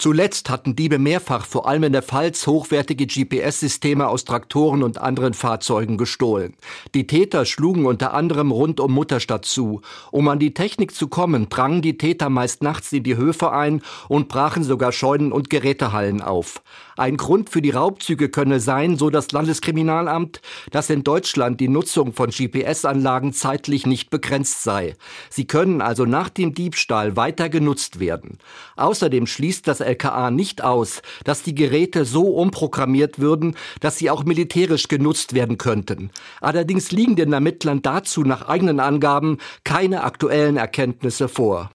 Zuletzt hatten Diebe mehrfach, vor allem in der Pfalz, hochwertige GPS-Systeme aus Traktoren und anderen Fahrzeugen gestohlen. Die Täter schlugen unter anderem rund um Mutterstadt zu. Um an die Technik zu kommen, drangen die Täter meist nachts in die Höfe ein und brachen sogar Scheunen und Gerätehallen auf. Ein Grund für die Raubzüge könne sein, so das Landeskriminalamt, dass in Deutschland die Nutzung von GPS-Anlagen zeitlich nicht begrenzt sei. Sie können also nach dem Diebstahl weiter genutzt werden. Außerdem schließt das LKA nicht aus, dass die Geräte so umprogrammiert würden, dass sie auch militärisch genutzt werden könnten. Allerdings liegen den Ermittlern dazu nach eigenen Angaben keine aktuellen Erkenntnisse vor.